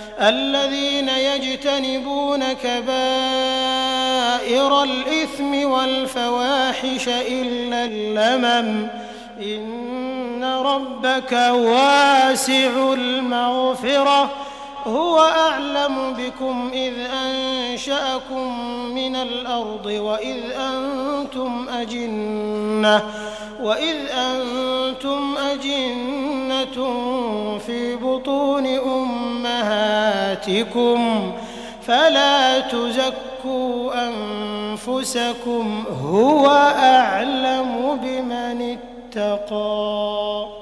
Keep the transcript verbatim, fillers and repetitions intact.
الذين يجتنبون كبائر الإثم والفواحش إلا اللمم إن ربك واسع المغفرة هو أعلم بكم إذ أنشأكم من الأرض وإذ أنتم أجنة وإذ أنتم أجنة في بطون أمهاتكم فلا تزكوا أنفسكم هو أعلم بمن اتقى.